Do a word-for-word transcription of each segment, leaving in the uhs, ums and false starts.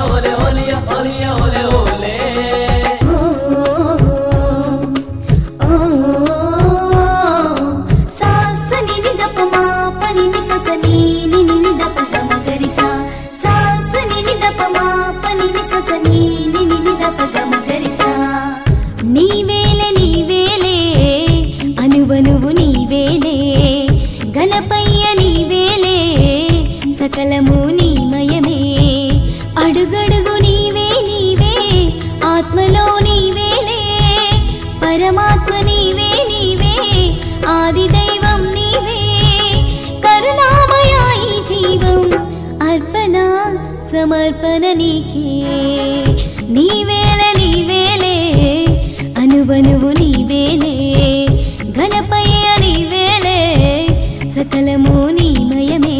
ole holiya holiya ole ole sa sa ni ni da pa ma pa ni ni sa sa ni ni ni ni da pa ga ma ga ri sa sa sa ni ni da pa ma pa ni ni sa sa ni ni ni ni da pa ga ma ga ri sa నీ వేలే నీ వేలే అనువనువు నీ వేలే గణపయ్య నీ వేలే సకలము నీమయమే అడుగడుగు నీవే నీవే ఆత్మలో నీవేలే పరమాత్మ నీవే నీవే ఆది దైవం నీవే కరుణామయ ఈ జీవం అర్పణ సమర్పణ నీకే నీవేలే నీవేలే అనువనువు నీవేలే గణపయ్య నీవేలే సకలము నీమయమే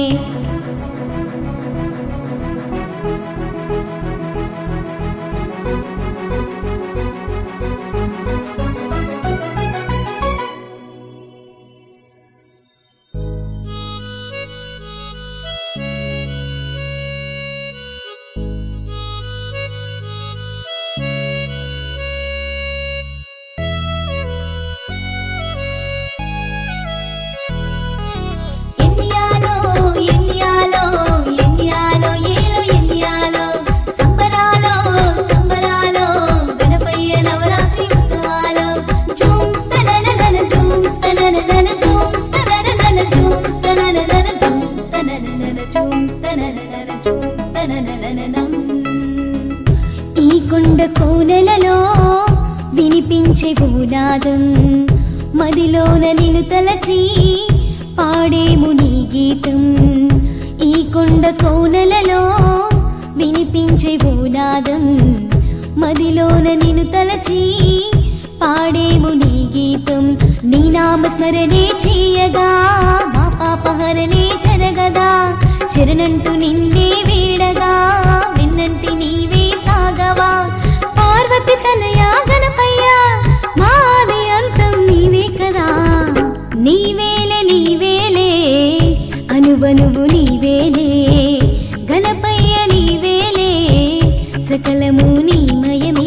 ఈ కొండ కోనెలలో వినిపించే భూనాదం మదిలోన నిన్ను తలచి పాడేము నీ గీతం ఈ కొండ కోనెలలో వినిపించే భూనాదం మదిలోన నిన్ను తలచి పాడేము నీ గీతం నీ నామస్మరణే చేయగా మా పాపహరణే జరగదా శరణంటూ నిన్నే వీడగా విన్నంటి నీవే సాగవా పార్వతి తనయా గణపయ్య మాది అంతం నీవే కదా నీవేలే నీవేలే అనువనువు నీవేలే గణపయ్య నీవేలే సకలము నీమయమే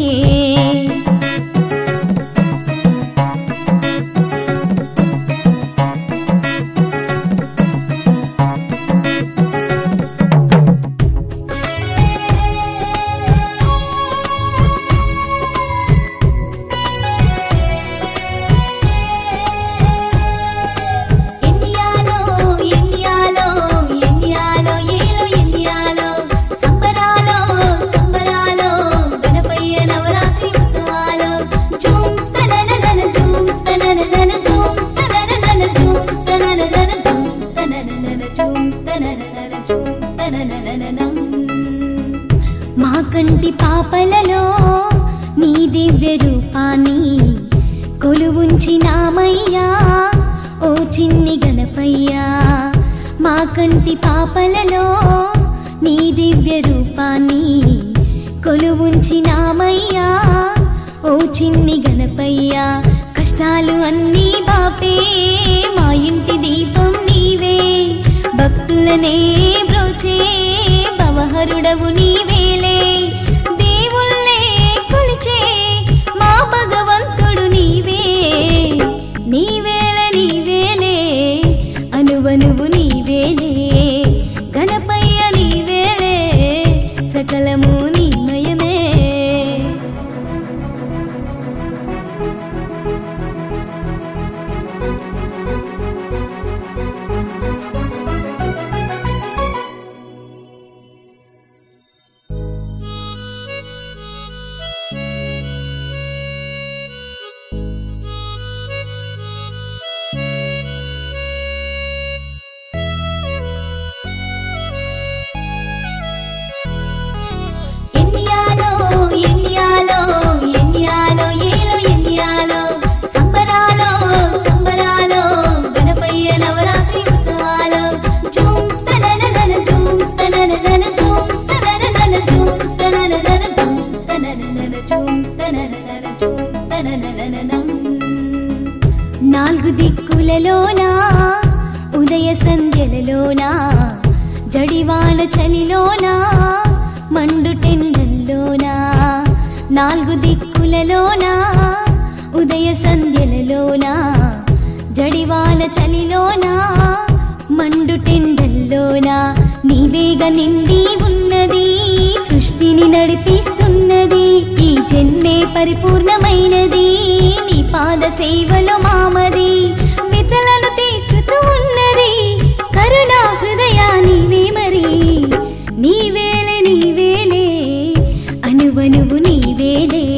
మా కంటి పాపలలో నీ దివ్య రూపాన్ని కొలువుంచినామయ్యా ఓ చిన్ని గణపయ్యా మా కంటి పాపలలో నీ దివ్య రూపాన్ని కొలువుంచినామయ్యా ఓ చిన్ని గణపయ్యా కష్టాలు అన్నీ బాపే మా ఇంటి దీపం నీవే భక్తులనే బ్రోచే భవహరుడవు నీవేలే దేవుళ్ళే కొలిచే మా భగవంతుడు నీవే నీవేలే నీవేలే అనువనువు నీవేలే గణపయ్య నీవేలే సకలము నీమయమే చలిలోనా మండుటెండల్లోనా నీవేగా నిండి ఉన్నది సృష్టిని నడిపిస్తున్నది ఈ జన్మే పరిపూర్ణమైనది నీ పాద సేవలో మామది మితలను తీర్చుతూ ఉన్నది కరుణా హృదయా నీవే మరి నీవేలే నీవేలే అనువనువు నీవేలే